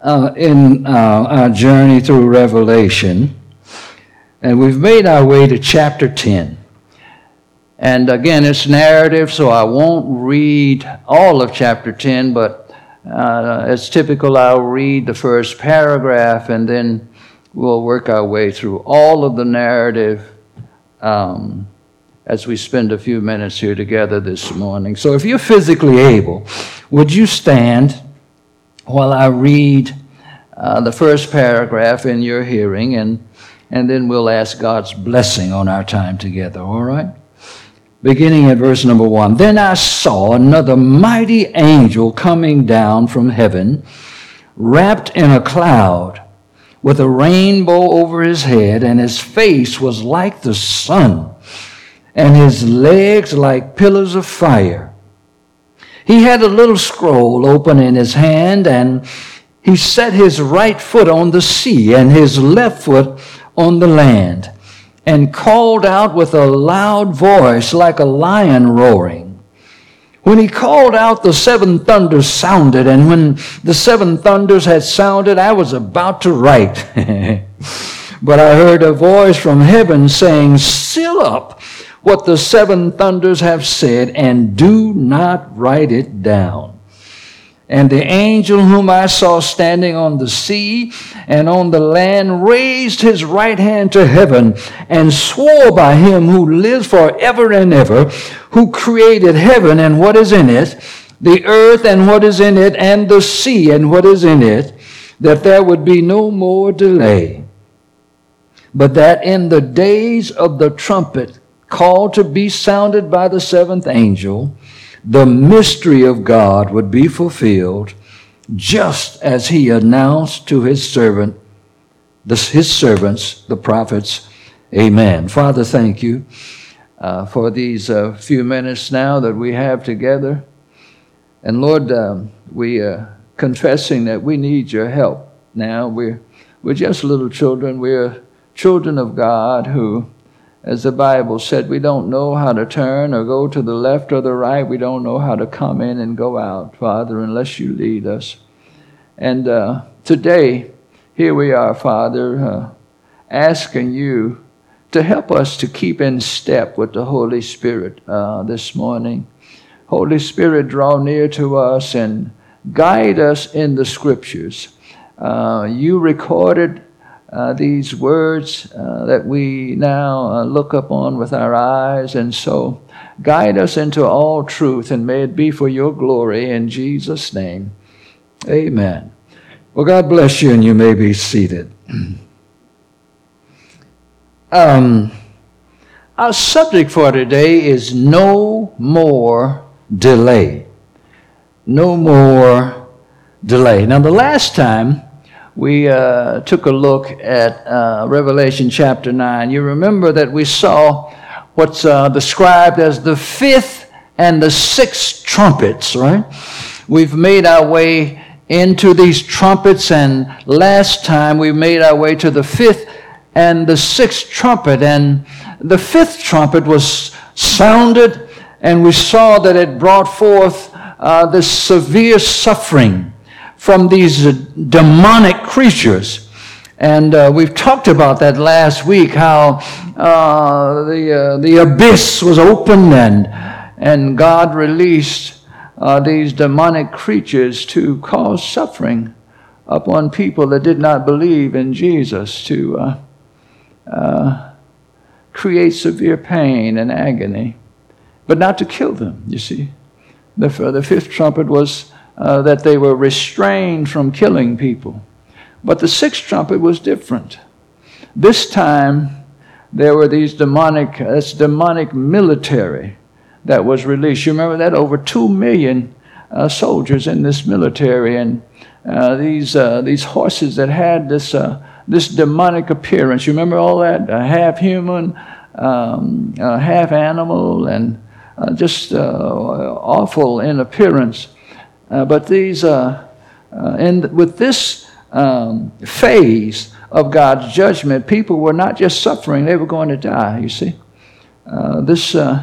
in our journey through Revelation, and we've made our way to chapter 10. And again, it's narrative, so I won't read all of chapter 10, but as typical, I'll read the first paragraph, and then we'll work our way through all of the narrative as we spend a few minutes here together this morning. So if you're physically able, would you stand while I read the first paragraph in your hearing, and then we'll ask God's blessing on our time together, all right? Beginning at verse number 1. Then I saw another mighty angel coming down from heaven, wrapped in a cloud, with a rainbow over his head, and his face was like the sun, and his legs like pillars of fire. He had a little scroll open in his hand, and he set his right foot on the sea and his left foot on the land, and called out with a loud voice like a lion roaring. When he called out, the seven thunders sounded, and when the seven thunders had sounded, I was about to write. But I heard a voice from heaven saying, "Seal up what the seven thunders have said, and do not write it down." And the angel whom I saw standing on the sea and on the land raised his right hand to heaven and swore by him who lives forever and ever, who created heaven and what is in it, the earth and what is in it, and the sea and what is in it, that there would be no more delay, but that in the days of the trumpet called to be sounded by the seventh angel, the mystery of God would be fulfilled, just as he announced to his servants, the prophets. Amen. Father, thank you for these few minutes now that we have together. And Lord, we are confessing that we need your help now. We're just little children. We're children of God who, as the Bible said, we don't know how to turn or go to the left or the right. We don't know how to come in and go out, Father, unless you lead us. And today, here we are, Father, asking you to help us to keep in step with the Holy Spirit this morning. Holy Spirit, draw near to us and guide us in the Scriptures. You recorded these words that we now look upon with our eyes, and so guide us into all truth, and may it be for your glory in Jesus' name. Amen. Well, God bless you, and you may be seated. Our subject for today is no more delay. No more delay. Now, the last time we took a look at Revelation chapter 9. You remember that we saw what's described as the fifth and the sixth trumpets, right? We've made our way into these trumpets, and last time we made our way to the fifth and the sixth trumpet. And the fifth trumpet was sounded, and we saw that it brought forth this severe suffering from these demonic creatures. And we've talked about that last week, how the abyss was opened, and God released these demonic creatures to cause suffering upon people that did not believe in Jesus, to create severe pain and agony, but not to kill them, you see. The fifth trumpet was that they were restrained from killing people. But the sixth trumpet was different. This time, there were these demonic military that was released. You remember that? Over 2 million soldiers in this military, and these horses that had this demonic appearance. You remember all that? Half human, half animal, and just awful in appearance. But these, with this phase of God's judgment, people were not just suffering; they were going to die. You see,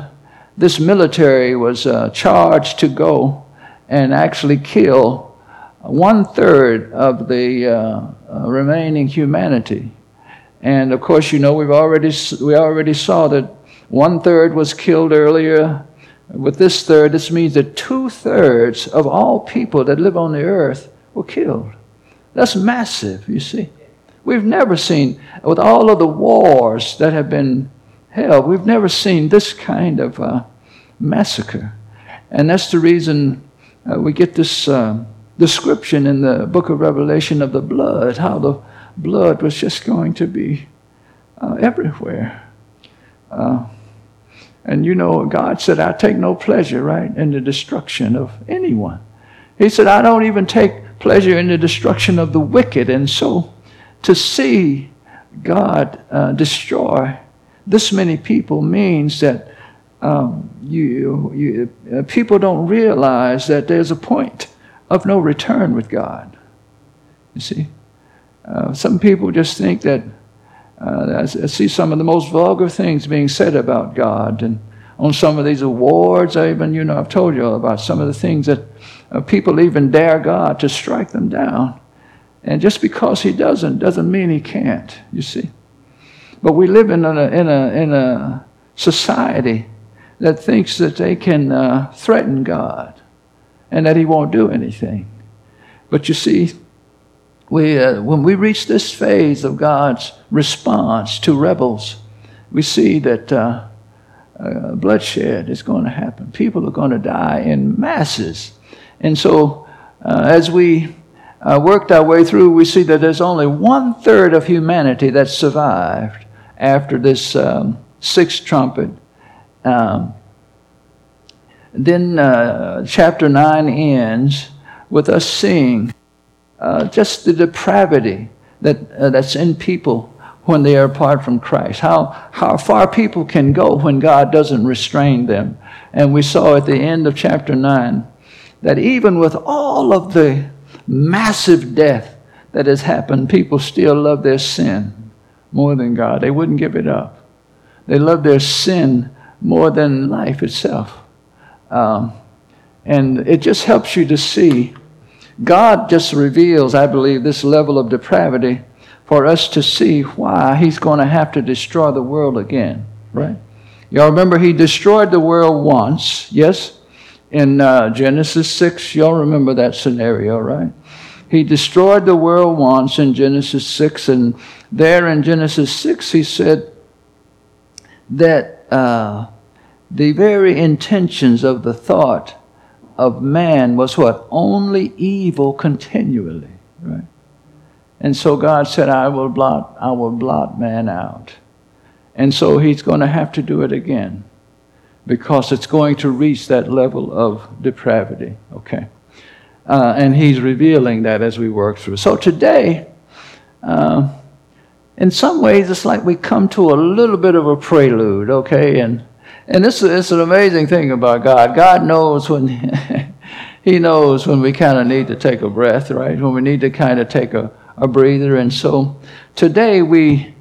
this military was charged to go and actually kill 1/3 of the remaining humanity. And of course, we already saw that 1/3 was killed earlier. With this third, this means that 2/3 of all people that live on the earth were killed. That's massive, you see. We've never seen, with all of the wars that have been held, we've never seen this kind of massacre. And that's the reason we get this description in the book of Revelation of the blood, how the blood was just going to be everywhere. And God said, I take no pleasure, right, in the destruction of anyone. He said, I don't even take pleasure in the destruction of the wicked. And so to see God destroy this many people means that people don't realize that there's a point of no return with God. You see, some people just think that I see some of the most vulgar things being said about God, and on some of these awards, I've told you all about some of the things that people even dare God to strike them down. And just because he doesn't mean he can't, you see. But we live in a society that thinks that they can threaten God and that he won't do anything. But you see, when we reach this phase of God's response to rebels, we see that bloodshed is going to happen. People are going to die in masses. And so as we worked our way through, we see that there's only 1/3 of humanity that survived after this sixth trumpet. Then chapter 9 ends with us seeing just the depravity that's in people when they are apart from Christ. How far people can go when God doesn't restrain them. And we saw at the end of chapter 9 that even with all of the massive death that has happened, people still love their sin more than God. They wouldn't give it up. They love their sin more than life itself. And it just helps you to see. God just reveals, I believe, this level of depravity for us to see why he's going to have to destroy the world again, right? Y'all remember he destroyed the world once, yes? In Genesis 6, y'all remember that scenario, right? He destroyed the world once in Genesis 6, and there in Genesis 6 he said that the very intentions of the thought of man was what? Only evil continually, right? And so God said, I will blot man out. And so he's going to have to do it again because it's going to reach that level of depravity, okay? And he's revealing that as we work through. So today, in some ways, it's like we come to a little bit of a prelude, okay? And this is an amazing thing about God. God knows when he knows when we kind of need to take a breath, right? When we need to kind of take a breather. And so today we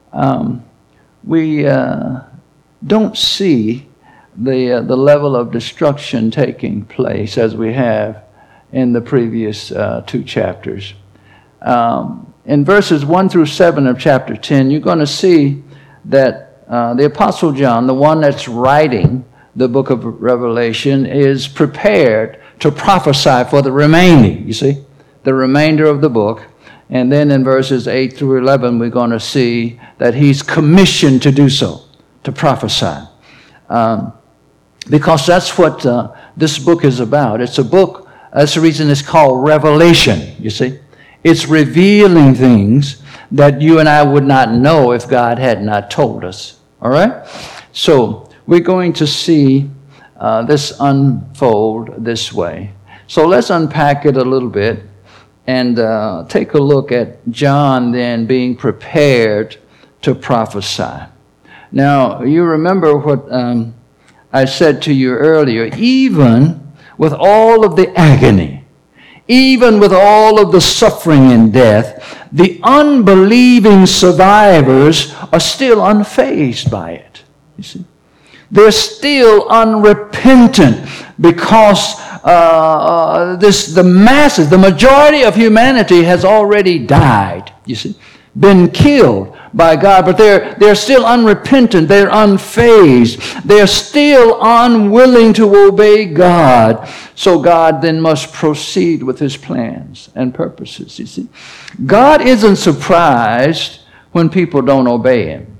don't see the level of destruction taking place as we have in the previous 2 chapters. In verses 1 through 7 of chapter 10, you're going to see that the Apostle John, the one that's writing the book of Revelation, is prepared to prophesy for the remaining, you see, the remainder of the book. And then in verses 8 through 11, we're going to see that he's commissioned to do so, to prophesy. Because that's what this book is about. It's a book, that's the reason it's called Revelation, you see. It's revealing things that you and I would not know if God had not told us. All right? So we're going to see this unfold this way. So let's unpack it a little bit and take a look at John then being prepared to prophesy. Now, you remember what I said to you earlier. Even with all of the agony, even with all of the suffering and death, the unbelieving survivors are still unfazed by it. You see? They're still unrepentant because the masses, the majority of humanity has already died, you see, been killed by God, but they're still unrepentant, they're unfazed, they're still unwilling to obey God. So God then must proceed with his plans and purposes, you see. God isn't surprised when people don't obey him.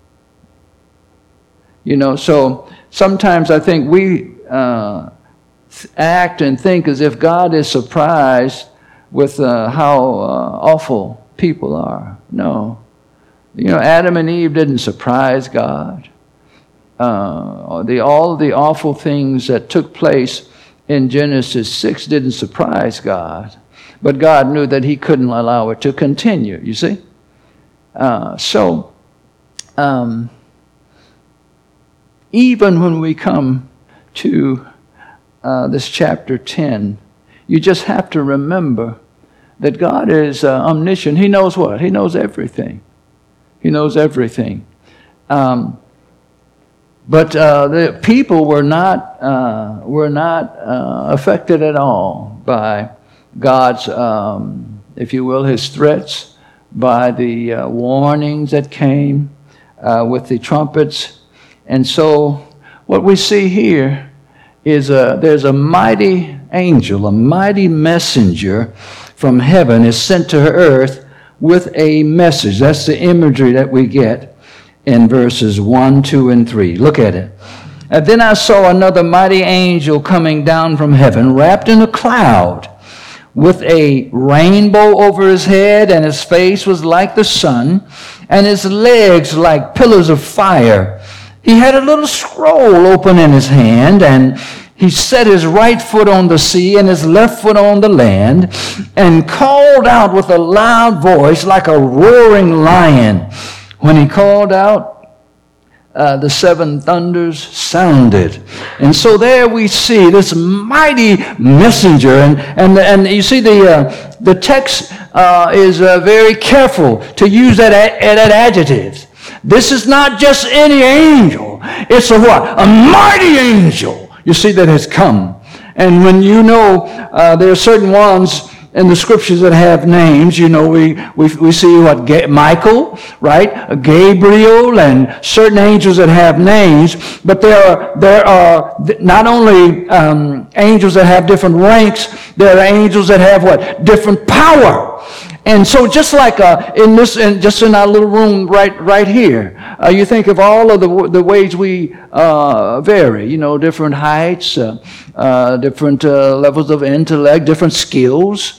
You know, so sometimes I think we act and think as if God is surprised with how awful people are. No. You know, Adam and Eve didn't surprise God. All the awful things that took place in Genesis 6 didn't surprise God. But God knew that he couldn't allow it to continue, you see. Even when we come to this chapter 10, you just have to remember that God is omniscient. He knows what? He knows everything. He knows everything. But the people were not affected at all by God's, if you will, his threats, by the warnings that came with the trumpets. And so what we see here is there's a mighty angel, a mighty messenger from heaven is sent to earth with a message. That's the imagery that we get in verses 1, 2, and 3. Look at it. And then I saw another mighty angel coming down from heaven, wrapped in a cloud, with a rainbow over his head, and his face was like the sun, and his legs like pillars of fire. He had a little scroll open in his hand, and he set his right foot on the sea and his left foot on the land, and called out with a loud voice like a roaring lion. When he called out, the seven thunders sounded. And so there we see this mighty messenger. And you see the text is very careful to use that adjective. This is not just any angel. It's a what? A mighty angel. You see, that has come. And when you know there are certain ones in the scriptures that have names, you know, we see what, Michael, right? Gabriel, and certain angels that have names. But there are not only angels that have different ranks, there are angels that have what? Different power. And so just like just in our little room right here, you think of all of the ways we vary, you know, different heights, different levels of intellect, different skills.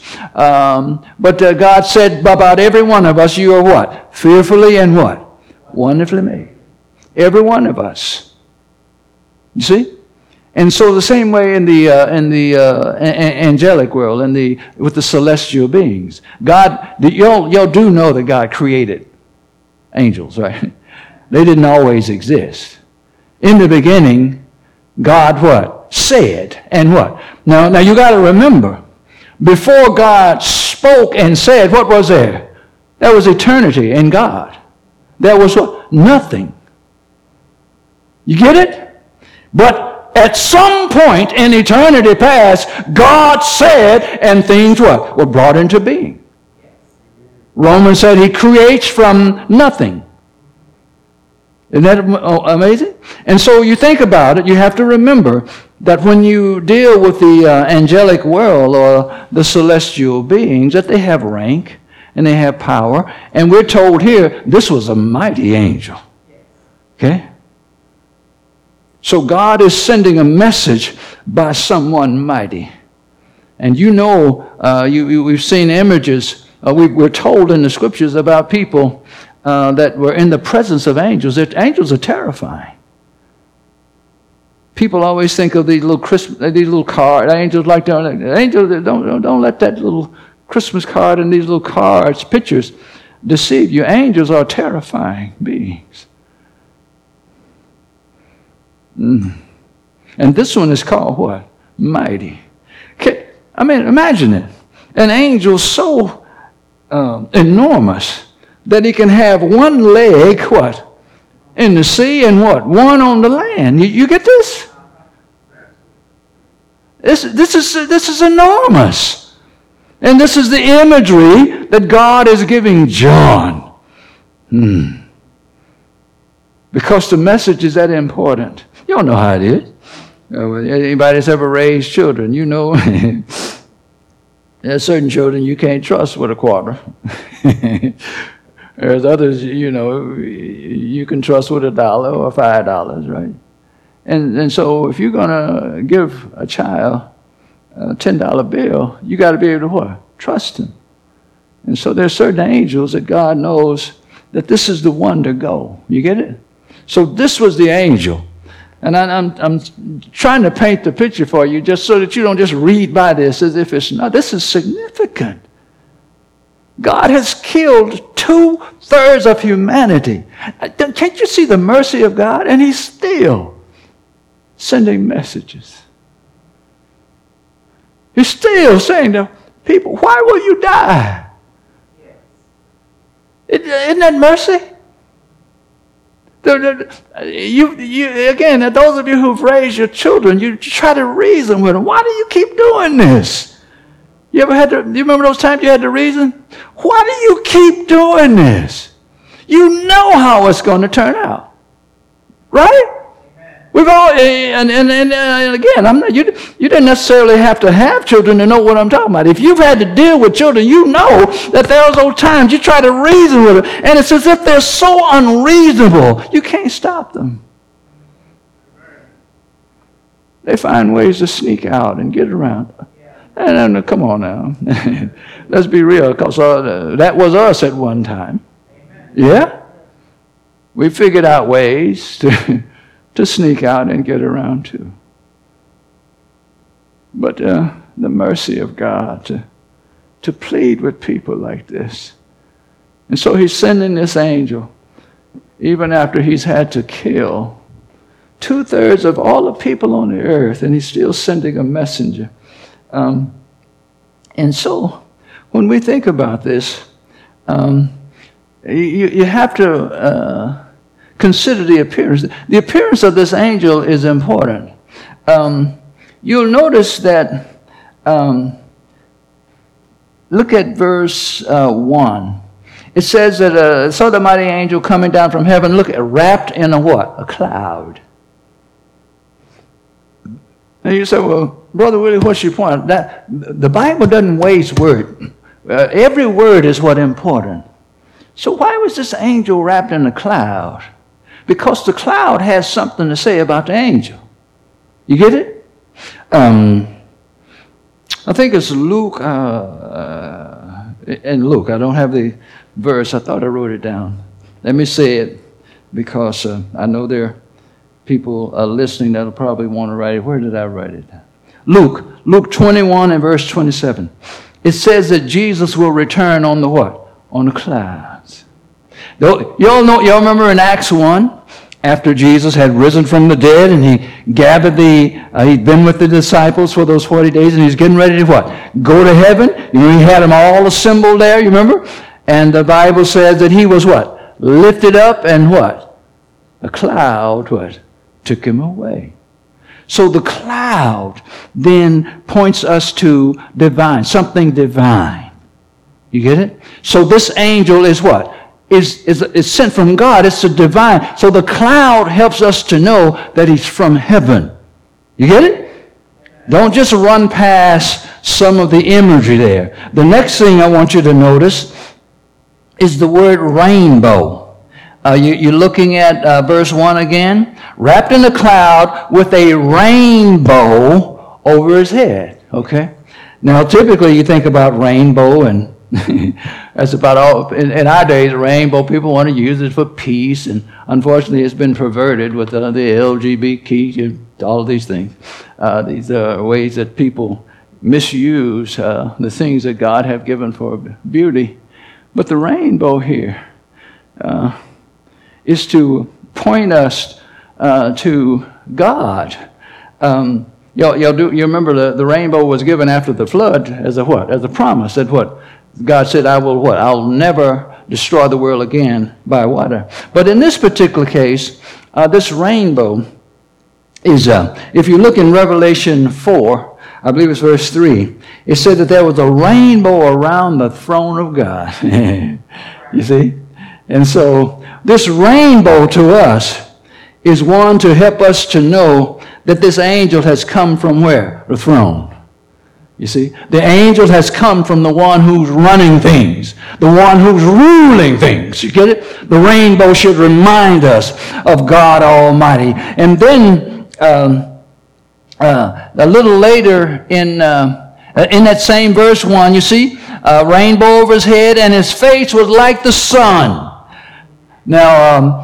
But God said about every one of us, you are what? Fearfully and what? Wonderfully made. Every one of us. You see? And so the same way in the angelic world, with the celestial beings, God, y'all do know that God created angels, right? They didn't always exist. In the beginning, God what? Said, and what? Now you got to remember, before God spoke and said, what was there? There was eternity in God. There was what? Nothing. You get it? But at some point in eternity past, God said, and things what? Were brought into being. Romans said he creates from nothing. Isn't that amazing? And so you think about it, you have to remember that when you deal with the angelic world or the celestial beings, that they have rank and they have power. And we're told here, this was a mighty angel. Okay? So God is sending a message by someone mighty. And you know, we've seen images, we're told in the scriptures about people that were in the presence of angels. Angels are terrifying. People always think of these little cards. Angels like that. Angels, don't let that little Christmas card and these little cards, pictures, deceive you. Angels are terrifying beings. And this one is called what? Mighty. Okay, I mean, imagine it. An angel so enormous that he can have one leg, what? In the sea and what? One on the land. You get this? This is enormous. And this is the imagery that God is giving John. Because the message is that important. You don't know how it is. Anybody that's ever raised children, you know there's certain children you can't trust with a quarter. There's others, you know, you can trust with $1 or $5, right? And so if you're going to give a child a $10 bill, you got to be able to what? Trust him. And so there's certain angels that God knows that this is the one to go. You get it? So this was the angel. And I'm trying to paint the picture for you just so that you don't just read by this as if it's not. This is significant. God has killed 2/3 of humanity. Can't you see the mercy of God? And he's still sending messages. He's still saying to people, why will you die? Isn't that mercy? Again, those of you who've raised your children, you try to reason with them. Why do you keep doing this? You remember those times you had to reason? Why do you keep doing this? You know how it's going to turn out. Right? We've all, and again, you didn't necessarily have to have children to know what I'm talking about. If you've had to deal with children, you know that there's those times you try to reason with them, and it's as if they're so unreasonable, you can't stop them. They find ways to sneak out and get around. And come on now, let's be real, because that was us at one time. Yeah, we figured out ways to sneak out and get around too. But the mercy of God to plead with people like this. And so he's sending this angel, even after he's had to kill 2/3 of all the people on the earth, and he's still sending a messenger. And so when we think about this, you have to consider the appearance. The appearance of this angel is important. You'll notice that, look at verse 1. It says that saw the mighty angel coming down from heaven, wrapped in a what? A cloud. And you say, well, Brother Willie, what's your point? That the Bible doesn't waste word. Every word is what's important. So why was this angel wrapped in a cloud? Because the cloud has something to say about the angel. You get it? I think it's Luke, and Luke. I don't have the verse. I thought I wrote it down. Let me say it, because I know there are people listening that'll probably want to write it. Where did I write it? Luke 21 and verse 27. It says that Jesus will return on the what? On the clouds. Y'all remember in Acts 1, after Jesus had risen from the dead and he gathered he'd been with the disciples for those 40 days and he's getting ready to what? Go to heaven. You know, he had them all assembled there, you remember? And the Bible says that he was what? Lifted up, and what? A cloud, what? Took him away. So the cloud then points us to divine, something divine. You get it? So this angel is what? Is sent from God. It's a divine. So the cloud helps us to know that he's from heaven. You get it? Don't just run past some of the imagery there. The next thing I want you to notice is the word rainbow. You're looking at verse 1 again. Wrapped in a cloud with a rainbow over his head. Okay? Now, typically you think about rainbow, and that's about all. In our days, rainbow, people want to use it for peace, and unfortunately it's been perverted with the LGBT, all of these things. These are ways that people misuse the things that God have given for beauty. But the rainbow here is to point us to God. You remember the rainbow was given after the flood as a what? As a promise that what? God said, I will what? I'll never destroy the world again by water. But in this particular case, this rainbow is, if you look in Revelation 4, I believe it's verse 3. It said that there was a rainbow around the throne of God. You see? And so this rainbow to us is one to help us to know that this angel has come from where? The throne. You see? The angel has come from the one who's running things, the one who's ruling things. You get it? The rainbow should remind us of God Almighty. And then a little later in that same verse 1, you see, a rainbow over his head, and his face was like the sun. Now,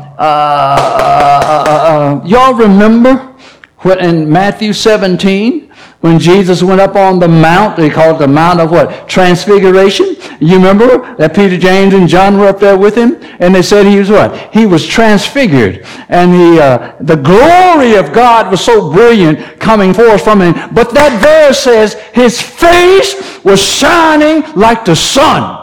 y'all remember when in Matthew 17, when Jesus went up on the mount, they called it the Mount of what? Transfiguration. You remember that Peter, James, and John were up there with him? And they said he was what? He was transfigured. And the glory of God was so brilliant coming forth from him. But that verse says his face was shining like the sun.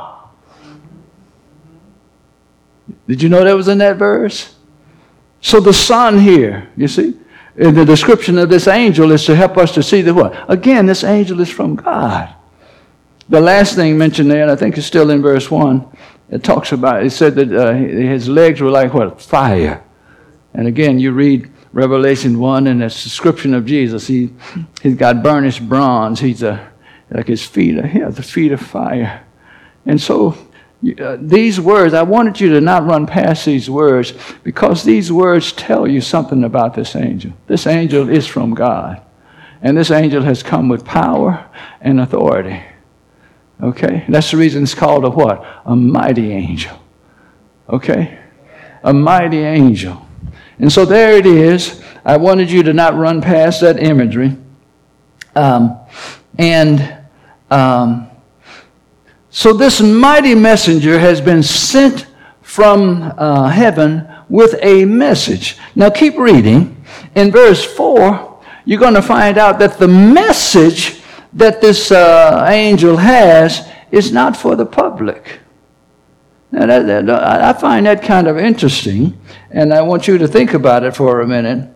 Did you know that was in that verse? So the sun here, you see? In the description of this angel is to help us to see that what? Again, this angel is from God. The last thing mentioned there, and I think it's still in verse 1, it talks about, it said that his legs were like what? Fire. And again, you read Revelation 1, and it's a description of Jesus. He's got burnished bronze. He's like his feet are the feet of fire. And so these words, I wanted you to not run past these words because these words tell you something about this angel. This angel is from God. And this angel has come with power and authority. Okay? That's the reason it's called a what? A mighty angel. Okay? A mighty angel. And so there it is. I wanted you to not run past that imagery. So this mighty messenger has been sent from heaven with a message. Now keep reading. In verse 4, you're going to find out that the message that this angel has is not for the public. Now I find that kind of interesting, and I want you to think about it for a minute.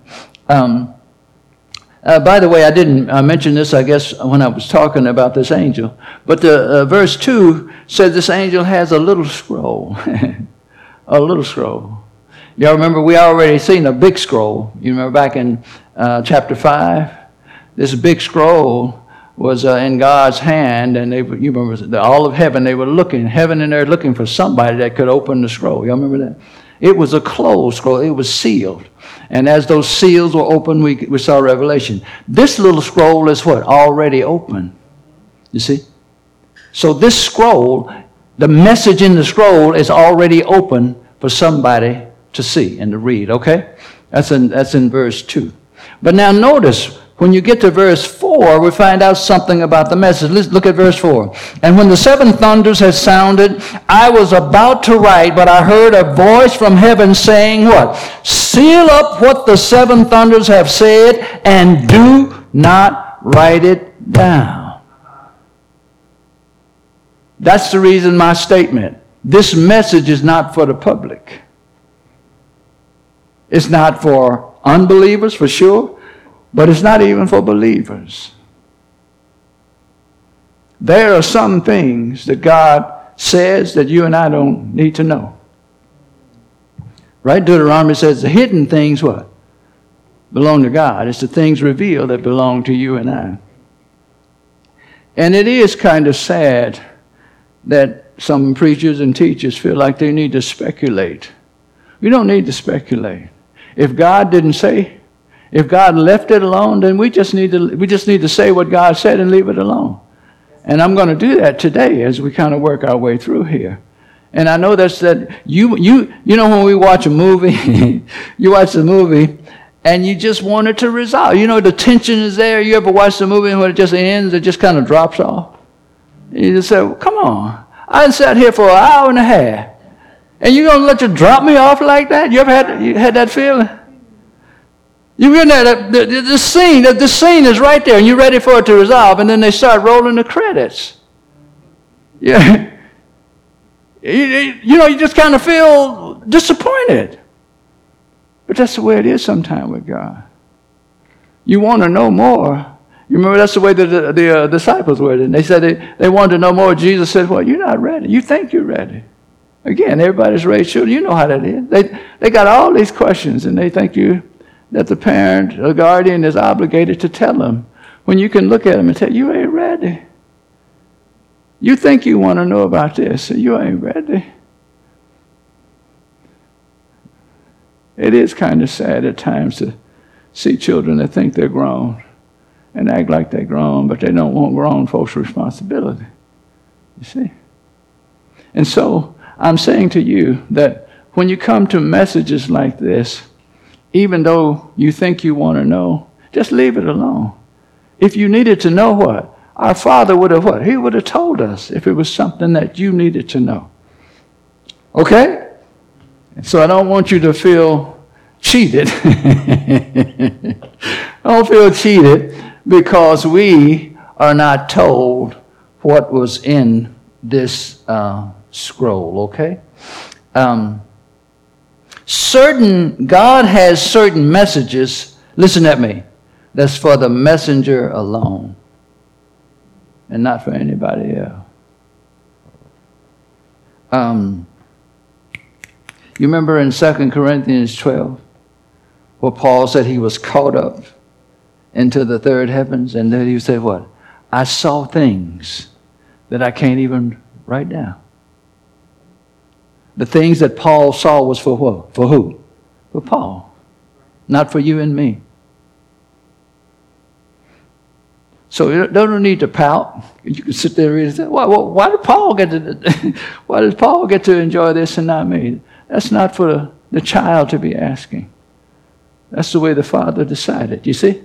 By the way, I didn't mention this, I guess, when I was talking about this angel. But verse 2 says this angel has a little scroll. A little scroll. Y'all remember we already seen a big scroll. You remember back in chapter 5? This big scroll was in God's hand, and you remember all of heaven, they were looking, heaven and earth looking for somebody that could open the scroll. Y'all remember that? It was a closed scroll. It was sealed. And as those seals were open, we saw Revelation. This little scroll is what? Already open. You see? So this scroll, the message in the scroll is already open for somebody to see and to read. Okay? That's in verse 2. But now notice, when you get to verse 4, we find out something about the message. Let's look at verse 4. And when the seven thunders had sounded, I was about to write, but I heard a voice from heaven saying what? Seal up what the seven thunders have said, and do not write it down. That's the reason my statement. This message is not for the public. It's not for unbelievers, for sure. But it's not even for believers. There are some things that God says that you and I don't need to know. Right? Deuteronomy says the hidden things, what? Belong to God. It's the things revealed that belong to you and I. And it is kind of sad that some preachers and teachers feel like they need to speculate. We don't need to speculate. If God didn't say, if God left it alone, then we just need to say what God said and leave it alone. And I'm going to do that today as we kind of work our way through here. And I know that you know when we watch a movie, you watch the movie and you just want it to resolve. You know the tension is there. You ever watch the movie and when it just ends, it just kind of drops off? And you just say, well, come on. I sat here for an hour and a half. And you're going to let you drop me off like that? You ever had that feeling? You're in there, the scene is right there, and you're ready for it to resolve, and then they start rolling the credits. Yeah. You just kind of feel disappointed. But that's the way it is sometimes with God. You want to know more, You remember that's the way the disciples were. And they said they wanted to know more. Jesus said, well, you're not ready. You think you're ready. Again, everybody's raised children. You know how that is. They got all these questions, and they think that the parent or guardian is obligated to tell them, when you can look at them and tell, you ain't ready. You think you want to know about this, so you ain't ready. It is kind of sad at times to see children that think they're grown and act like they're grown, but they don't want grown folks' responsibility. You see? And so I'm saying to you that when you come to messages like this, even though you think you want to know, just leave it alone. If you needed to know what? Our Father would have what? He would have told us if it was something that you needed to know. Okay? So I don't want you to feel cheated. Don't feel cheated because we are not told what was in this scroll, okay? God has certain messages, listen at me, that's for the messenger alone and not for anybody else. You remember in 2 Corinthians 12 where Paul said he was caught up into the third heavens, and then he said what? I saw things that I can't even write down. The things that Paul saw was for what? For who? For Paul. Not for you and me. So you don't need to pout. You can sit there and say, why did Paul get to enjoy this and not me? That's not for the child to be asking. That's the way the Father decided. You see?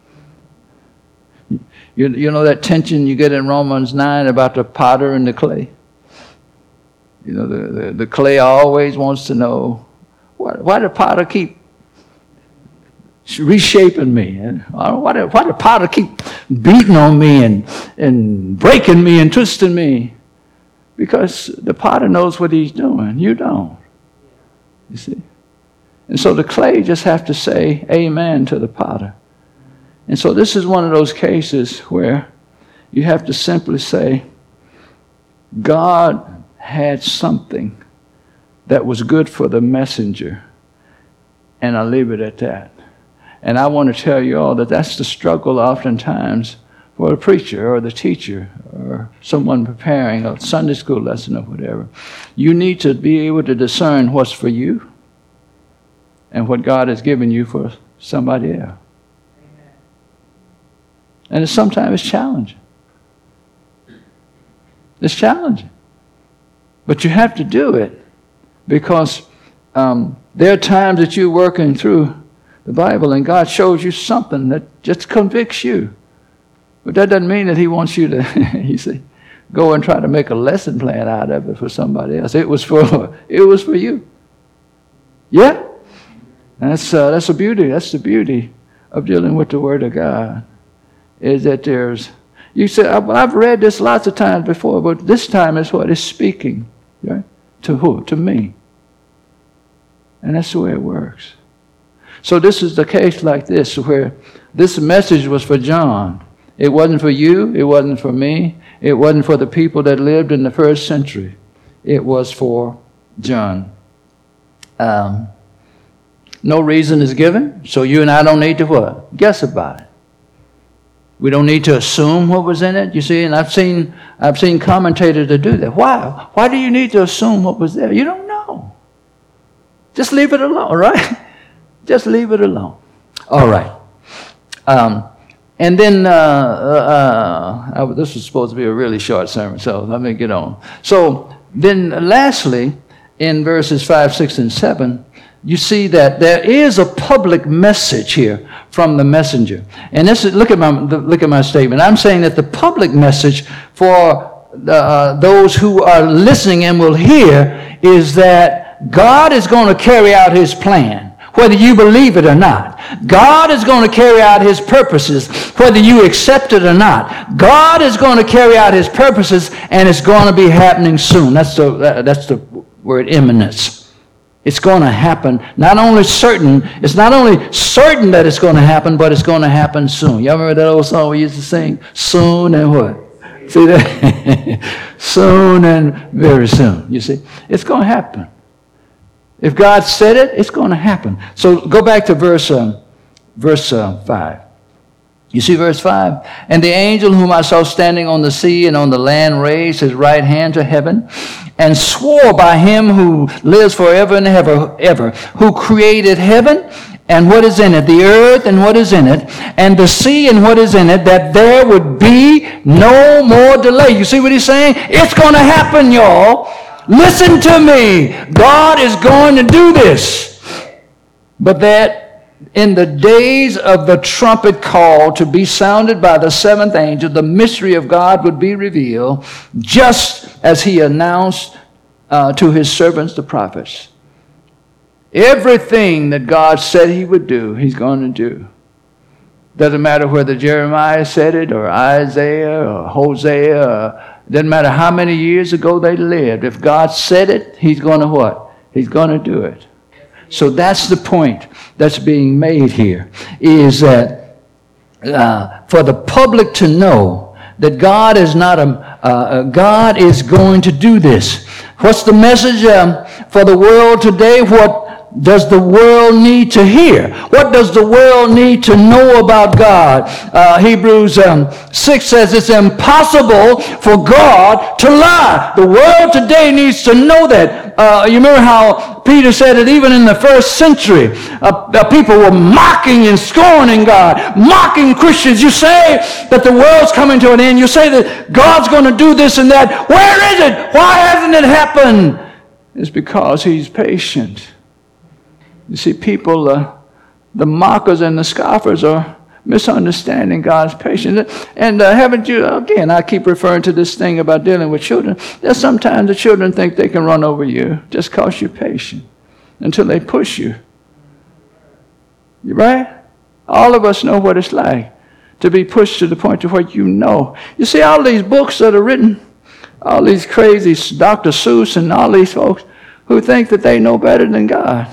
You know that tension you get in Romans 9 about the potter and the clay? You know, the clay always wants to know, why did potter keep reshaping me? And why did potter keep beating on me and breaking me and twisting me? Because the potter knows what he's doing. You don't. You see? And so the clay just have to say amen to the potter. And so this is one of those cases where you have to simply say, God had something that was good for the messenger, and I'll leave it at that. And I want to tell you all that that's the struggle oftentimes for the preacher or the teacher or someone preparing a Sunday school lesson or whatever. You need to be able to discern what's for you and what God has given you for somebody else. And sometimes it's challenging. It's challenging. But you have to do it because there are times that you're working through the Bible and God shows you something that just convicts you. But that doesn't mean that he wants you to, you see, go and try to make a lesson plan out of it for somebody else. It was for you. Yeah? That's the beauty. That's the beauty of dealing with the Word of God. Is that you say, I've read this lots of times before, but this time it's what? It's speaking. Right? To who? To me. And that's the way it works. So this is the case like this, where this message was for John. It wasn't for you. It wasn't for me. It wasn't for the people that lived in the first century. It was for John. No reason is given, so you and I don't need to what? Guess about it. We don't need to assume what was in it, you see. And I've seen commentators that do that. Why? Why do you need to assume what was there? You don't know. Just leave it alone, right? Just leave it alone. All right. And then this was supposed to be a really short sermon, so let me get on. So then, lastly, in verses 5, 6, and 7. You see that there is a public message here from the messenger. And this is, look at my statement. I'm saying that the public message for those who are listening and will hear is that God is going to carry out his plan, whether you believe it or not. God is going to carry out his purposes, whether you accept it or not. God is going to carry out his purposes, and it's going to be happening soon. That's the word imminence. It's going to happen. It's not only certain that it's going to happen, but it's going to happen soon. Y'all remember that old song we used to sing? Soon and what? See that? Soon and very soon. You see? It's going to happen. If God said it, it's going to happen. So go back to verse 5. You see verse 5? And the angel whom I saw standing on the sea and on the land raised his right hand to heaven and swore by him who lives forever and ever, who created heaven and what is in it, the earth and what is in it, and the sea and what is in it, that there would be no more delay. You see what he's saying? It's going to happen, y'all. Listen to me. God is going to do this. But that in the days of the trumpet call to be sounded by the seventh angel, the mystery of God would be revealed, just as he announced to his servants, the prophets. Everything that God said he would do, he's going to do. Doesn't matter whether Jeremiah said it or Isaiah or Hosea. Doesn't matter how many years ago they lived. If God said it, he's going to what? He's going to do it. So that's the point that's being made here, is that for the public to know that God is not God is going to do this. What's the message for the world today? What does the world need to hear? What does the world need to know about God? Hebrews 6 says it's impossible for God to lie. The world today needs to know that. You remember how Peter said it even in the first century. People were mocking and scorning God, mocking Christians. You say that the world's coming to an end. You say that God's going to do this and that. Where is it? Why hasn't it happened? It's because he's patient. You see, people, the mockers and the scoffers are misunderstanding God's patience. And haven't you, again, I keep referring to this thing about dealing with children. There's sometimes the children think they can run over you just because you're patient until they push you. You right? All of us know what it's like to be pushed to the point to where you know. You see, all these books that are written, all these crazy Dr. Seuss and all these folks who think that they know better than God.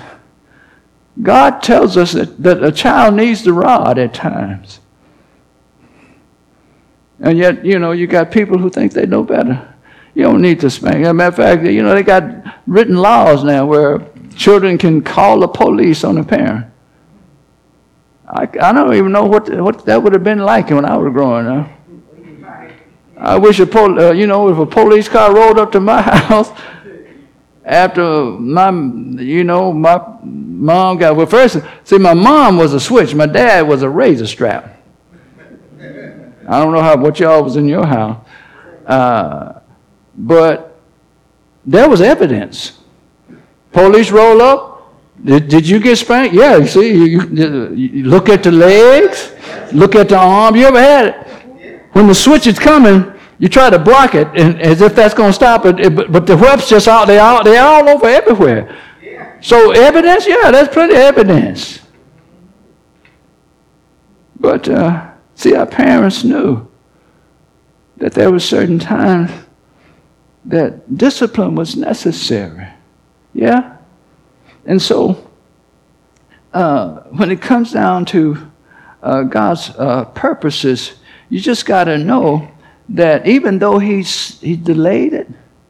God tells us that a child needs the rod at times. And yet, you got people who think they know better. You don't need to spank. As a matter of fact, they got written laws now where children can call the police on a parent. I don't even know what that would have been like when I was growing up. I wish if a police car rolled up to my house, after my mom got, well, first, see, my mom was a switch. My dad was a razor strap. I don't know what y'all was in your house. But there was evidence. Police roll up. Did you get spanked? Yeah, you see, you look at the legs, look at the arm. You ever had it? When the switch is coming, you try to block it, and as if that's going to stop it, but the webs just out. They're all over everywhere. So evidence, yeah, there's plenty of evidence. But see, our parents knew that there were certain times that discipline was necessary. Yeah, and so when it comes down to God's purposes, you just got to know that even though he delayed it,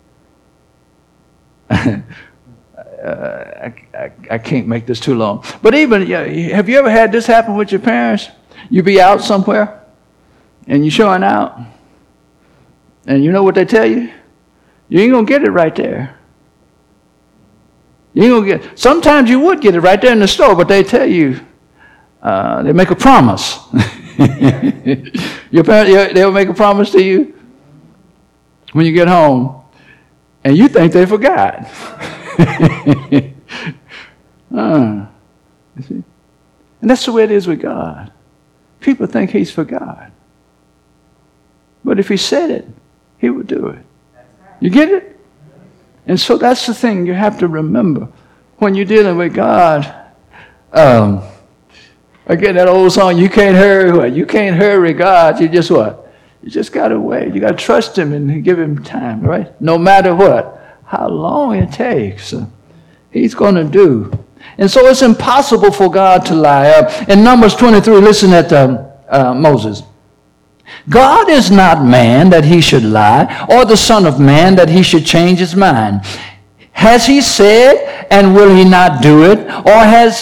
I can't make this too long. But have you ever had this happen with your parents? You be out somewhere, and you're showing out, and you know what they tell you? You ain't gonna get it right there. You ain't gonna get. Sometimes you would get it right there in the store, but they tell you, they make a promise. Your parents, they'll make a promise to you when you get home, and you think they forgot. You see? And that's the way it is with God. People think he's forgot. But if he said it, he would do it. You get it? And so that's the thing you have to remember when you're dealing with God. Again, that old song, you can't hurry what? You can't hurry God. You just what? You just got to wait. You got to trust him and give him time, right? No matter what, how long it takes. He's going to do. And so it's impossible for God to lie. In Numbers 23, listen at Moses. God is not man that he should lie, or the son of man that he should change his mind. Has he said, and will he not do it? Or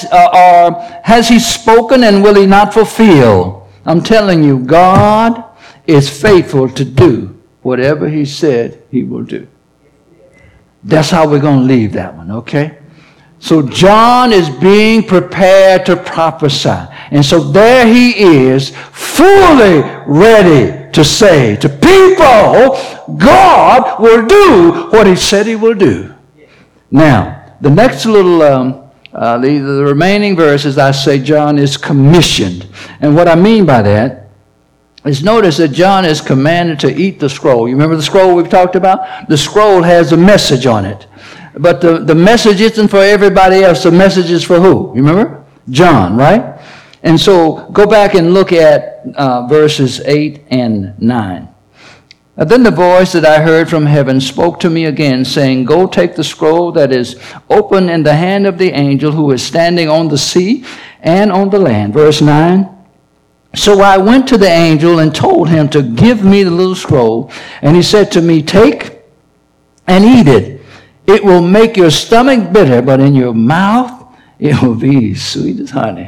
has he spoken, and will he not fulfill? I'm telling you, God is faithful to do whatever he said he will do. That's how we're going to leave that one, okay? So John is being prepared to prophesy. And so there he is, fully ready to say to people, God will do what he said he will do. Now, the next little, the remaining verses, I say John is commissioned. And what I mean by that is, notice that John is commanded to eat the scroll. You remember the scroll we've talked about? The scroll has a message on it. But the message isn't for everybody else. The message is for who? You remember? John, right? And so go back and look at verses 8 and 9. Then the voice that I heard from heaven spoke to me again, saying, Go take the scroll that is open in the hand of the angel who is standing on the sea and on the land. Verse 9. So I went to the angel and told him to give me the little scroll. And he said to me, Take and eat it. It will make your stomach bitter, but in your mouth it will be sweet as honey.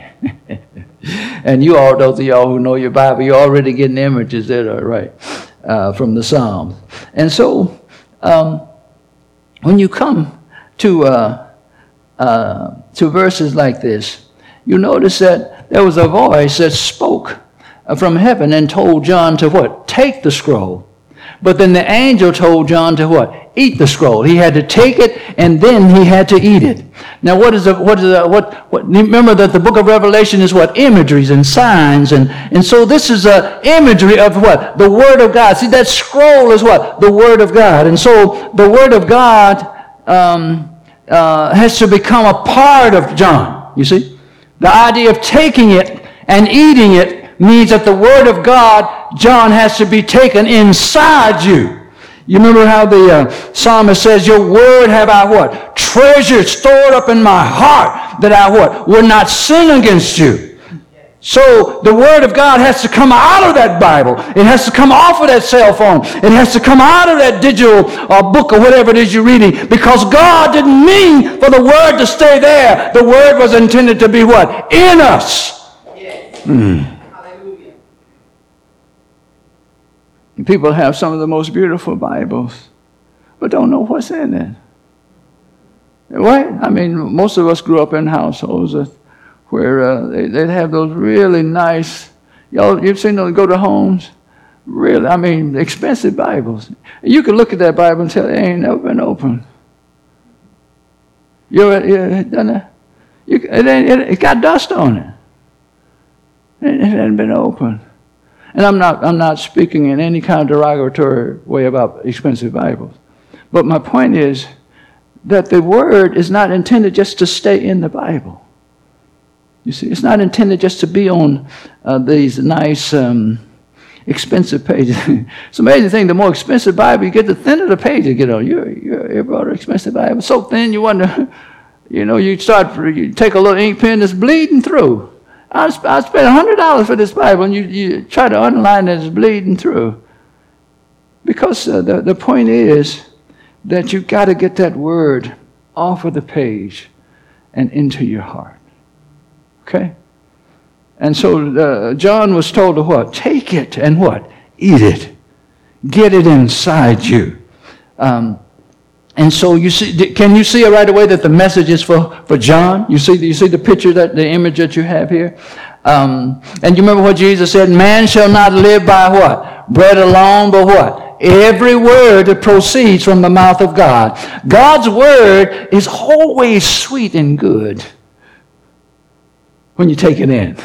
And you all, those of y'all who know your Bible, you're already getting images that are right from the Psalms. And so when you come to verses like this, you notice that there was a voice that spoke from heaven and told John to what? Take the scroll. But then the angel told John to what? Eat the scroll. He had to take it, and then he had to eat it. Now, remember that the book of Revelation is what? Imageries and signs. And so this is an imagery of what? The Word of God. See, that scroll is what? The Word of God. And so the Word of God has to become a part of John. You see? The idea of taking it and eating it means that the Word of God, John, has to be taken inside you. You remember how the psalmist says, Your word have I what? Treasured, stored up in my heart, that I what? Will not sin against you. So the Word of God has to come out of that Bible. It has to come off of that cell phone. It has to come out of that digital book or whatever it is you're reading, because God didn't mean for the Word to stay there. The Word was intended to be what? In us. Yes. People have some of the most beautiful Bibles, but don't know what's in it. Right? I mean, most of us grew up in households where they'd have those really nice, you've seen those go to homes? Really, I mean, expensive Bibles. You can look at that Bible and tell it ain't never been opened. You ever done that? It got dust on it. It hadn't been opened. And I'm not speaking in any kind of derogatory way about expensive Bibles. But my point is that the Word is not intended just to stay in the Bible. You see, it's not intended just to be on these nice, expensive pages. It's an amazing thing. The more expensive Bible you get, the thinner the page you get on. You bought an expensive Bible, so thin you wonder, you take a little ink pen that's bleeding through. I spent $100 for this Bible, and you try to underline it, it's bleeding through. Because the point is that you've got to get that Word off of the page and into your heart. Okay? And so John was told to what? Take it and what? Eat it. Get it inside you. And so you see, can you see it right away that the message is for John? You see the picture, the image that you have here? And you remember what Jesus said? Man shall not live by what? Bread alone, but what? Every word that proceeds from the mouth of God. God's word is always sweet and good when you take it in.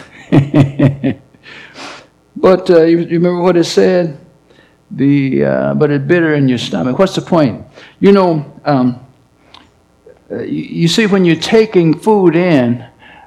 But you remember what it said? But it's bitter in your stomach. What's the point? You see, when you're taking food in,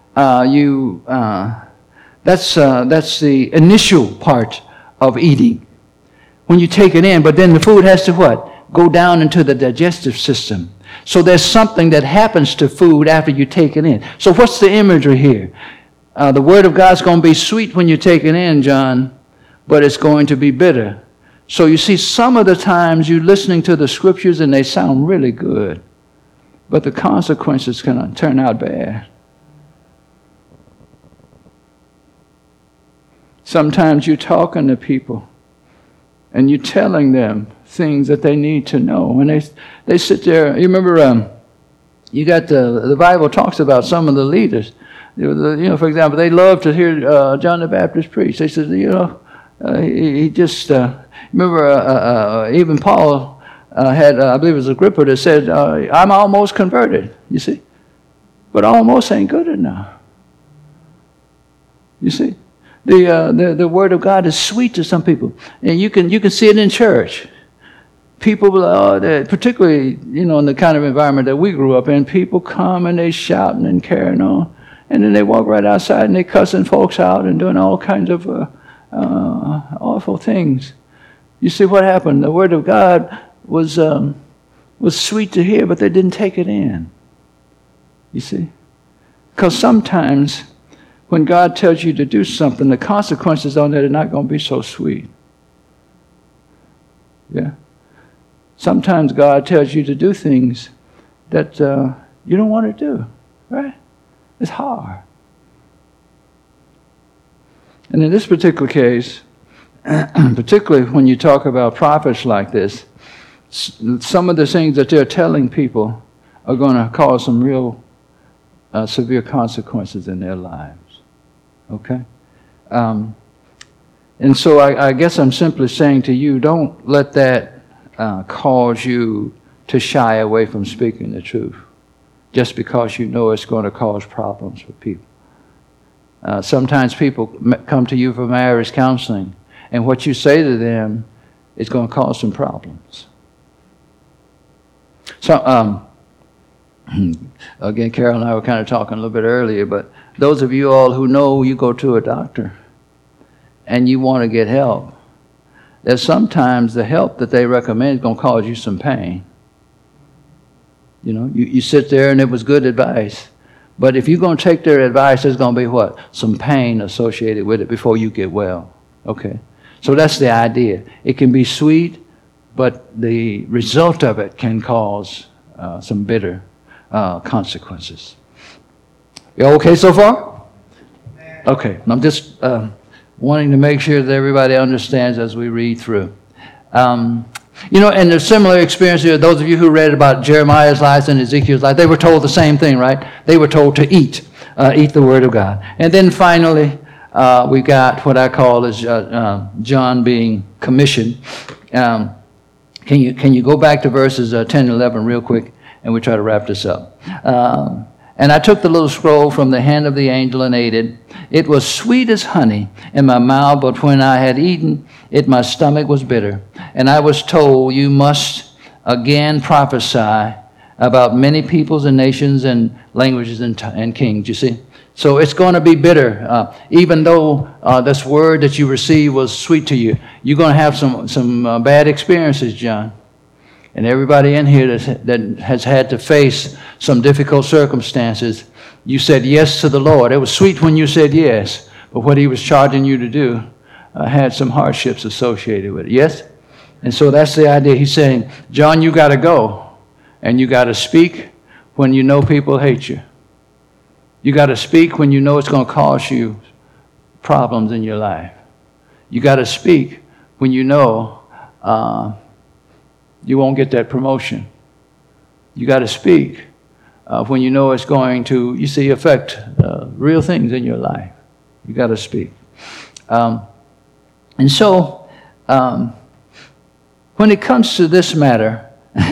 that's the initial part of eating. When you take it in, but then the food has to what? Go down into the digestive system. So there's something that happens to food after you take it in. So what's the imagery here? The Word of God's going to be sweet when you take it in, John, but it's going to be bitter. So you see, some of the times you're listening to the Scriptures and they sound really good, but the consequences can turn out bad. Sometimes you're talking to people and you're telling them things that they need to know. And they sit there. You remember, you got the Bible talks about some of the leaders. For example, they love to hear John the Baptist preach. They said, he just, remember, even Paul had, I believe it was Agrippa that said, I'm almost converted, you see. But almost ain't good enough. You see. The Word of God is sweet to some people. And you can see it in church. People, particularly, in the kind of environment that we grew up in, people come and they shouting and carrying on. And then they walk right outside and they cussing folks out and doing all kinds of awful things. You see what happened? The Word of God was sweet to hear, but they didn't take it in. You see? Because sometimes when God tells you to do something, the consequences on that are not going to be so sweet. Yeah? Sometimes God tells you to do things that you don't want to do, right? It's hard. And in this particular case, particularly when you talk about prophets like this, some of the things that they're telling people are going to cause some real severe consequences in their lives. Okay? And so I guess I'm simply saying to you, don't let that cause you to shy away from speaking the truth just because you know it's going to cause problems for people. Sometimes people come to you for marriage counseling, and what you say to them is going to cause some problems. So, again, Carol and I were kind of talking a little bit earlier, but those of you all who know you go to a doctor and you want to get help, there's sometimes the help that they recommend is going to cause you some pain. You sit there and it was good advice. But if you're going to take their advice, there's going to be what? Some pain associated with it before you get well. Okay? So that's the idea. It can be sweet, but the result of it can cause some bitter consequences. You okay so far? Okay. I'm just wanting to make sure that everybody understands as we read through. And there's similar experience here. Those of you who read about Jeremiah's lives and Ezekiel's life, they were told the same thing, right? They were told to eat the Word of God. And then finally, we got what I call is John being commissioned. Can you go back to verses 10 and 11 real quick, and we try to wrap this up. And I took the little scroll from the hand of the angel and ate it. It was sweet as honey in my mouth, but when I had eaten it, my stomach was bitter. And I was told, you must again prophesy about many peoples and nations and languages and kings, you see. So it's going to be bitter. Even though this word that you received was sweet to you, you're going to have some bad experiences, John. And everybody in here that has had to face some difficult circumstances, you said yes to the Lord. It was sweet when you said yes, but what he was charging you to do had some hardships associated with it. Yes? And so that's the idea. He's saying, John, you got to go, and you got to speak when you know people hate you. You got to speak when you know it's going to cause you problems in your life. You got to speak when you know you won't get that promotion. You got to speak when you know it's going to, affect real things in your life. You got to speak. And so, when it comes to this matter,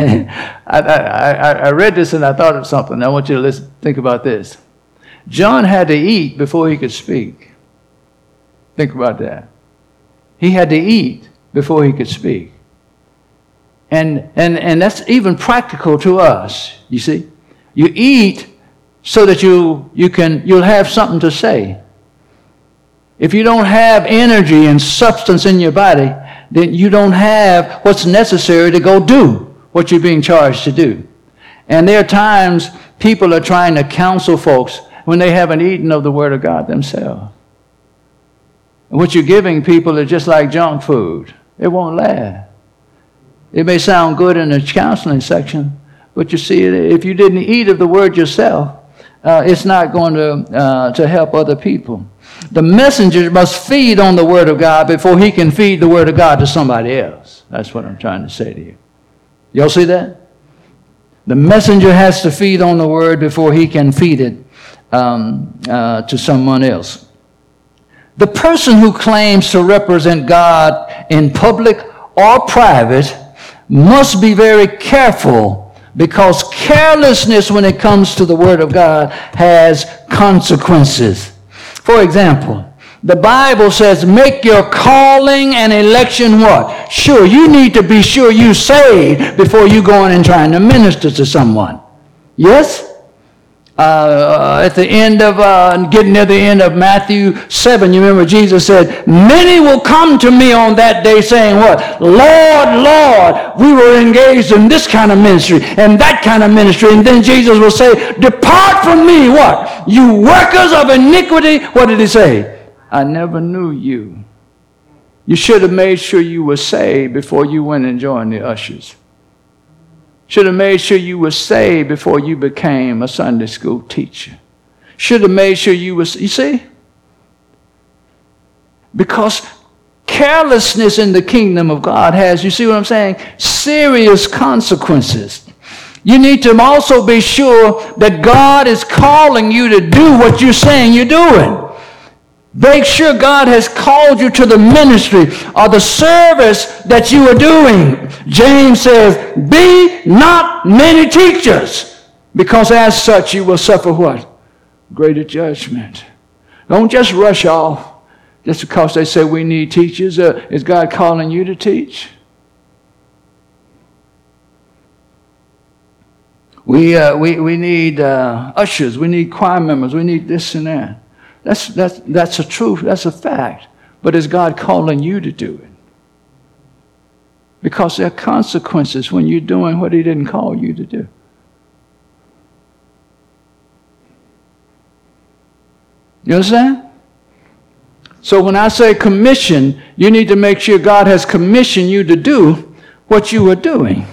I read this and I thought of something. I want you to think about this. John had to eat before he could speak. Think about that. He had to eat before he could speak. And that's even practical to us, you see. You eat so that you'll have something to say. If you don't have energy and substance in your body, then you don't have what's necessary to go do what you're being charged to do. And there are times people are trying to counsel folks when they haven't eaten of the Word of God themselves. And what you're giving people is just like junk food. It won't last. It may sound good in the counseling section, but you see, if you didn't eat of the Word yourself, it's not going to help other people. The messenger must feed on the Word of God before he can feed the Word of God to somebody else. That's what I'm trying to say to you. Y'all see that? The messenger has to feed on the Word before he can feed it to someone else. The person who claims to represent God in public or private must be very careful, because carelessness when it comes to the Word of God has consequences. For example, the Bible says, make your calling and election what? Sure. You need to be sure you're saved before you go in and trying to minister to someone. Yes? At the end of, getting near the end of Matthew 7, you remember Jesus said, many will come to me on that day saying what? Lord, Lord, we were engaged in this kind of ministry and that kind of ministry. And then Jesus will say, depart from me, what? You workers of iniquity. What did he say? I never knew you. You should have made sure you were saved before you went and joined the ushers. Should have made sure you were saved before you became a Sunday school teacher. Should have made sure you was, you see? Because carelessness in the kingdom of God has, you see what I'm saying, serious consequences. You need to also be sure that God is calling you to do what you're saying you're doing. Make sure God has called you to the ministry or the service that you are doing. James says, be not many teachers, because as such you will suffer what? Greater judgment. Don't just rush off just because they say we need teachers. Is God calling you to teach? We need ushers. We need choir members. We need this and that. That's a truth. That's a fact. But is God calling you to do it? Because there are consequences when you're doing what he didn't call you to do. You understand? So when I say commission, you need to make sure God has commissioned you to do what you are doing.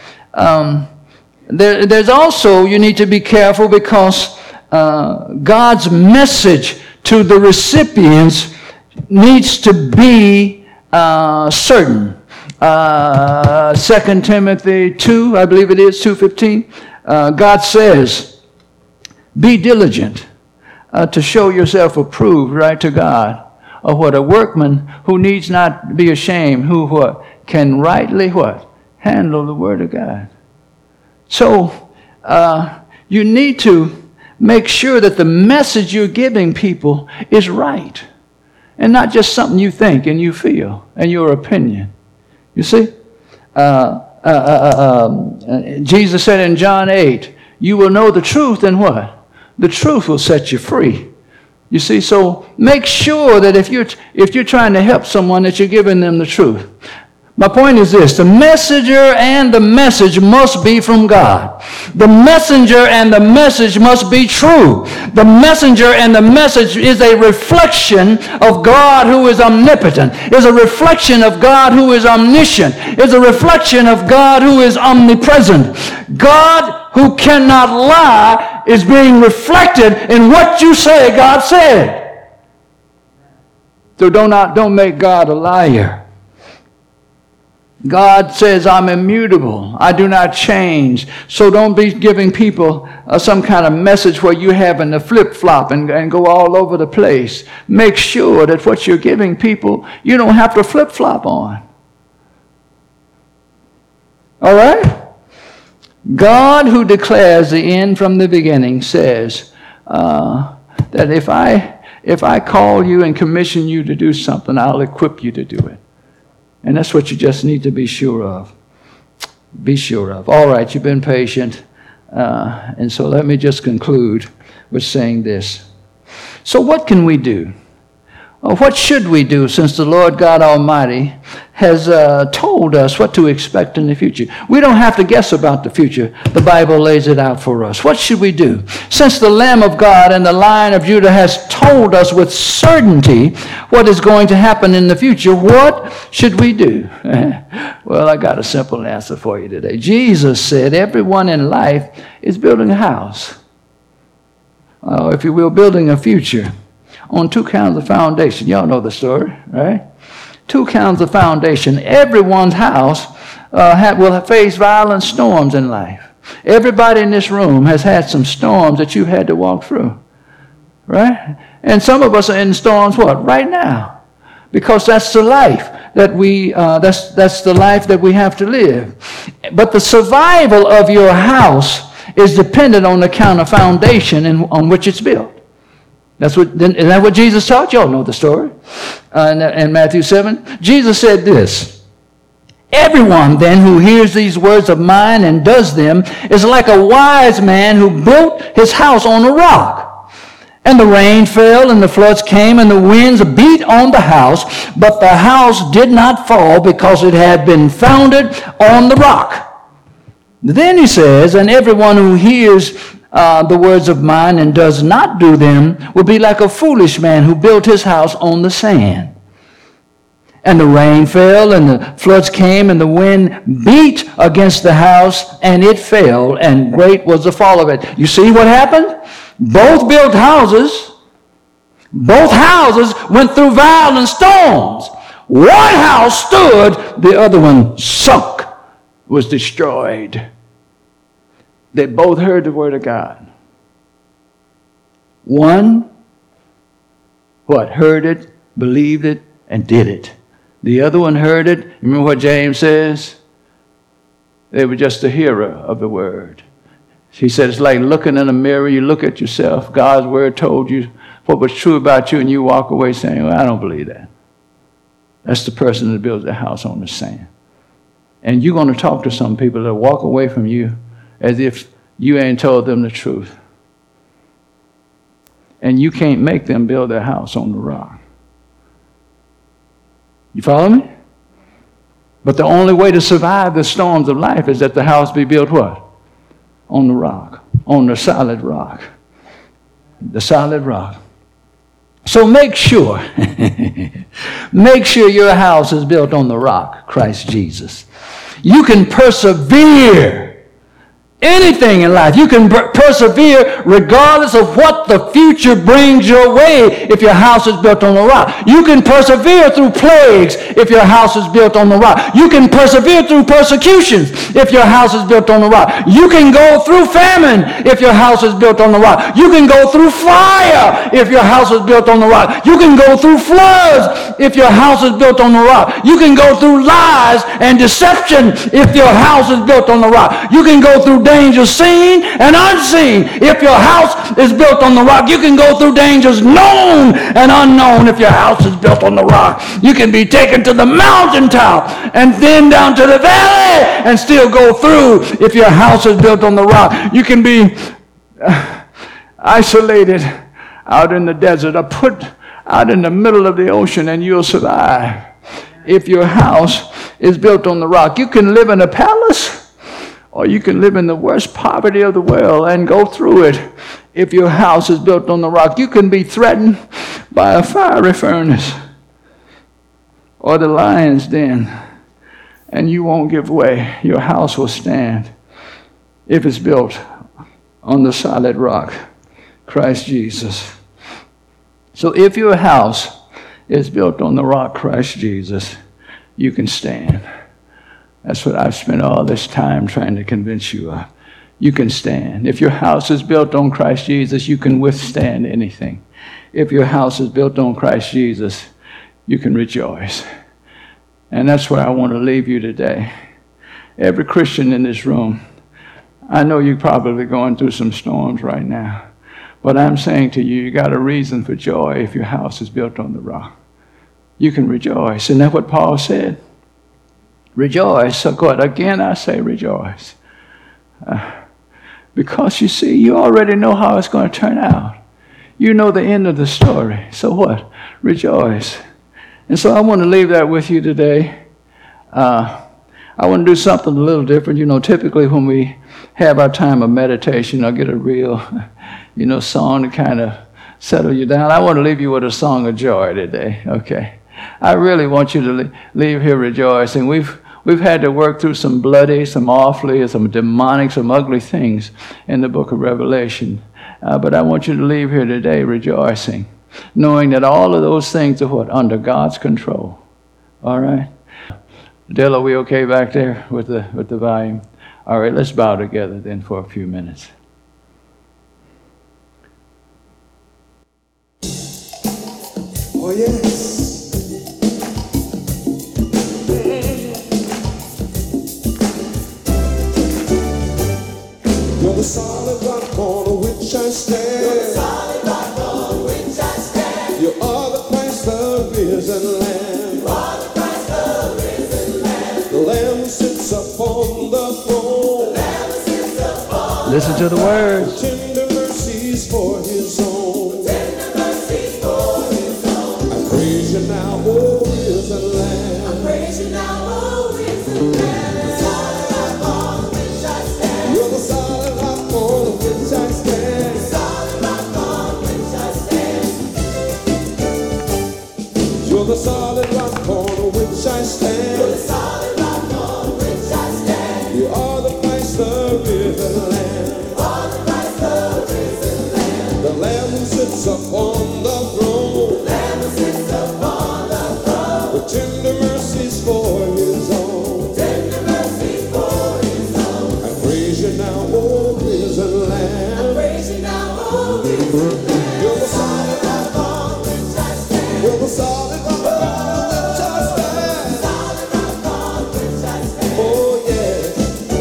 There's also, you need to be careful, because God's message to the recipients needs to be certain. 2 Timothy 2, I believe it is, 2:15. God says, be diligent to show yourself approved, right, to God, or what? A workman who needs not be ashamed, who what? Can rightly what? Handle the word of God. So you need to make sure that the message you're giving people is right, and not just something you think and you feel and your opinion. You see? Jesus said in John 8, you will know the truth, and what? The truth will set you free. You see? So make sure that if you're trying to help someone, that you're giving them the truth. My point is this: the messenger and the message must be from God. The messenger and the message must be true. The messenger and the message is a reflection of God who is omnipotent, is a reflection of God who is omniscient, is a reflection of God who is omnipresent. God who cannot lie is being reflected in what you say God said. So don't make God a liar. God says, I'm immutable. I do not change. So don't be giving people some kind of message where you're having to flip-flop and go all over the place. Make sure that what you're giving people, you don't have to flip-flop on. All right? God, who declares the end from the beginning, says that if I call you and commission you to do something, I'll equip you to do it. And that's what you just need to be sure of. Be sure of. All right, you've been patient. And so let me just conclude with saying this. So what can we do? What should we do since the Lord God Almighty has told us what to expect in the future? We don't have to guess about the future. The Bible lays it out for us. What should we do? Since the Lamb of God and the Lion of Judah has told us with certainty what is going to happen in the future, what should we do? Well, I got a simple answer for you today. Jesus said everyone in life is building a house. If you will, building a future on two kinds of foundation. Y'all know the story, right? Two kinds of foundation. Everyone's house will face violent storms in life. Everybody in this room has had some storms that you've had to walk through, right? And some of us are in storms, what? Right now. Because that's the life that that's the life that we have to live. But the survival of your house is dependent on the kind of foundation on which it's built. Isn't that what Jesus taught? Y'all know the story. In Matthew 7, Jesus said this: everyone then who hears these words of mine and does them is like a wise man who built his house on a rock. And the rain fell, and the floods came, and the winds beat on the house, but the house did not fall because it had been founded on the rock. Then he says, and everyone who hears the words of mine and does not do them will be like a foolish man who built his house on the sand. And the rain fell, and the floods came, and the wind beat against the house, and it fell, and great was the fall of it. You see what happened? Both built houses. Both houses went through violent storms. One house stood, the other one sunk, was destroyed. They both heard the word of God. One, heard it, believed it, and did it. The other one heard it. Remember what James says? They were just a hearer of the word. He said it's like looking in a mirror. You look at yourself. God's word told you what was true about you, and you walk away saying, well, I don't believe that. That's the person that builds a house on the sand. And you're going to talk to some people that walk away from you as if you ain't told them the truth. And you can't make them build their house on the rock. You follow me? But the only way to survive the storms of life is that the house be built what? On the rock. On the solid rock. The solid rock. So make sure your house is built on the rock, Christ Jesus. You can persevere anything in life. You can persevere regardless of what the future brings your way if your house is built on the rock. You can persevere through plagues if your house is built on the rock. You can persevere through persecutions if your house is built on the rock. You can go through famine if your house is built on the rock. You can go through fire if your house is built on the rock. You can go through floods if your house is built on the rock. You can go through lies and deception if your house is built on the rock. You can go through dangers seen and unseen if your house is built on the rock. You can go through dangers known and unknown if your house is built on the rock. You can be taken to the mountaintop and then down to the valley and still go through if your house is built on the rock. You can be isolated out in the desert or put out in the middle of the ocean and you'll survive if your house is built on the rock. You can live in a palace, or you can live in the worst poverty of the world and go through it if your house is built on the rock. You can be threatened by a fiery furnace or the lion's den, and you won't give way. Your house will stand if it's built on the solid rock, Christ Jesus. So if your house is built on the rock, Christ Jesus, you can stand. That's what I've spent all this time trying to convince you of. You can stand. If your house is built on Christ Jesus, you can withstand anything. If your house is built on Christ Jesus, you can rejoice. And that's where I want to leave you today. Every Christian in this room, I know you're probably going through some storms right now, but I'm saying to you, you got a reason for joy if your house is built on the rock. You can rejoice. Isn't that what Paul said? Rejoice. So good. Again, I say rejoice. Because you see, you already know how it's going to turn out. You know the end of the story. So what? Rejoice. And so I want to leave that with you today. I want to do something a little different. You know, typically when we have our time of meditation, I'll get a real, song to kind of settle you down. I want to leave you with a song of joy today, okay? I really want you to leave here rejoicing. We've had to work through some bloody, some awfully, some demonic, some ugly things in the book of Revelation. But I want you to leave here today rejoicing, knowing that all of those things are what? Under God's control. All right? Dale, are we okay back there with the volume? All right, let's bow together then for a few minutes. Oh, yes. You're the solid rock on which I stand. You're the solid rock on which I stand. You are the Christ, the risen Lamb. You are the Christ, the risen Lamb. The Lamb sits upon the throne. The Lamb sits upon Listen to the words. Tender mercies for his own. Tender mercies for his own. I praise you now, O risen Lamb. I praise you now, O risen Lamb. The solid rock on which I stand. You're the solid rock on which I stand. The solid rock on which I stand. You're the solid rock on which I stand. You're the solid rock on which I stand. You are the Christ, the risen Lamb. You are the Christ, the risen Lamb. The Lamb who sits upon the throne. The Lamb who sits upon the throne. With tender mercies for his own. Tender mercies for his own. I praise you now, O risen Lamb. I praise you now, O risen Lamb. You're the solid rock on which I stand. You're the solid rock on which I stand. Solid rock on which I stand. Oh yes.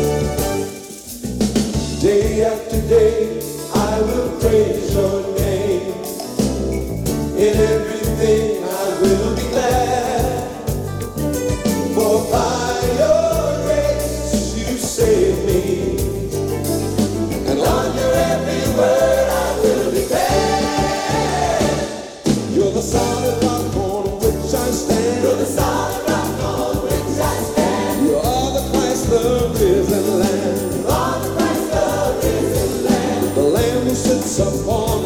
Day after day, I will praise your name. In everything, I will be glad. For by your grace, you saved me. And on your every word, I will be glad. You're the solid rock on which I stand. You're the solid rock on which I stand. You are the Christ, the risen Lamb. You are the Christ, the risen Lamb. The Lamb who sits upon